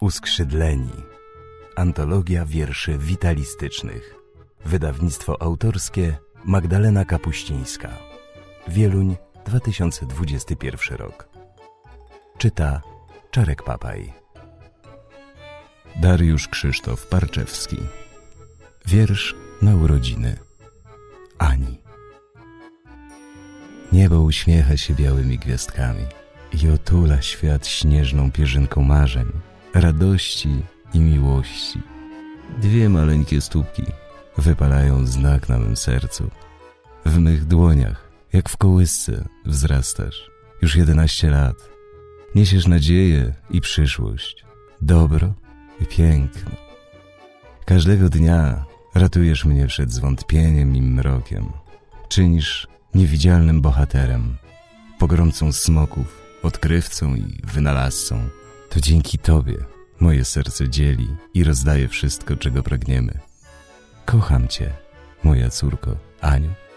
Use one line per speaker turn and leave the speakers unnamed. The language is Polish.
Uskrzydleni. Antologia wierszy witalistycznych. Wydawnictwo autorskie Magdalena Kapuścińska. Wieluń, 2021 rok. Czyta Czarek Papaj. Dariusz Krzysztof Parczewski. Wiersz na urodziny Ani. Niebo uśmiecha się białymi gwiazdkami i otula świat śnieżną pierzynką marzeń, radości i miłości. Dwie maleńkie stópki wypalają znak na mym sercu. W mych dłoniach, jak w kołysce, wzrastasz. Już 11 lat. Niesiesz nadzieję i przyszłość, dobro i piękno. Każdego dnia ratujesz mnie przed zwątpieniem i mrokiem. Czynisz niewidzialnym bohaterem, pogromcą smoków, odkrywcą i wynalazcą. To dzięki Tobie moje serce dzieli i rozdaje wszystko, czego pragniemy. Kocham Cię, moja córko Aniu.